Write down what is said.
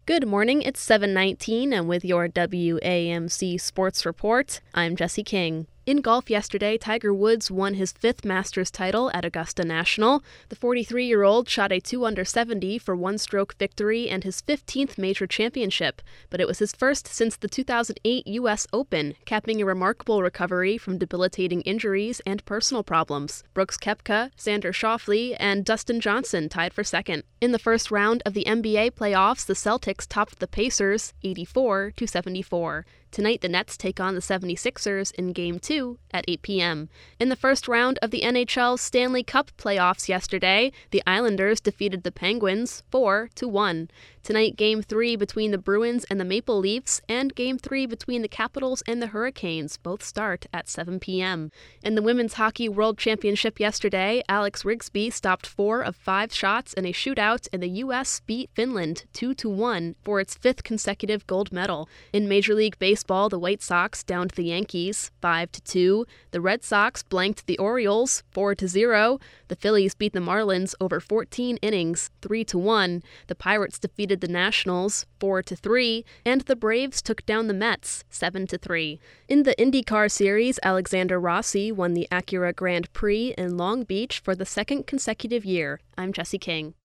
Good morning, it's 7:19, and with your WAMC Sports Report, I'm Jesse King. In golf yesterday, Tiger Woods won his fifth Masters title at Augusta National. The 43-year-old shot a 2-under-70 for one-stroke victory and his 15th major championship, but it was his first since the 2008 U.S. Open, capping a remarkable recovery from debilitating injuries and personal problems. Brooks Koepka, Xander Schauffele, and Dustin Johnson tied for second. In the first round of the NBA playoffs, the Celtics topped the Pacers 84-74. Tonight, the Nets take on the 76ers in Game 2 at 8 p.m. In the first round of the NHL's Stanley Cup playoffs yesterday, the Islanders defeated the Penguins 4-1. Tonight, Game 3 between the Bruins and the Maple Leafs, and Game 3 between the Capitals and the Hurricanes both start at 7 p.m. In the Women's Hockey World Championship yesterday, Alex Rigsby stopped 4 of 5 shots in a shootout, and the U.S. beat Finland 2-1 for its 5th consecutive gold medal. In Major League Baseball, the White Sox downed the Yankees 5-2. The Red Sox blanked the Orioles 4-0. The Phillies beat the Marlins over 14 innings 3-1. The Pirates defeated the Nationals 4-3, and the Braves took down the Mets 7-3. In the IndyCar Series, Alexander Rossi won the Acura Grand Prix in Long Beach for the second consecutive year. I'm Jesse King.